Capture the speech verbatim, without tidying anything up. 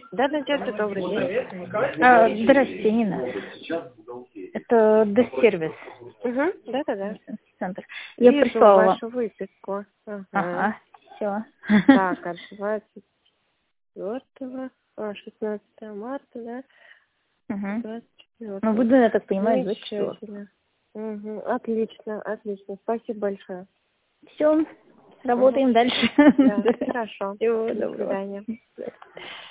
Да, Надежда, добрый день. А, здравствуйте, Нина. Это Десервис. Угу, да-да-да. Центр. Я Вижу прислала вам. вашу выписку. Ага. Ага, все. Так, от двадцать четвёртого, а, шестнадцатого марта, да? Угу. двадцать четвёртого. Ну, буду, я так понимаю, двадцать четвёртого. Замечательно. Угу. Отлично, отлично. Спасибо большое. Все, работаем Угу. дальше. Да, хорошо. Всего До доброго. свидания.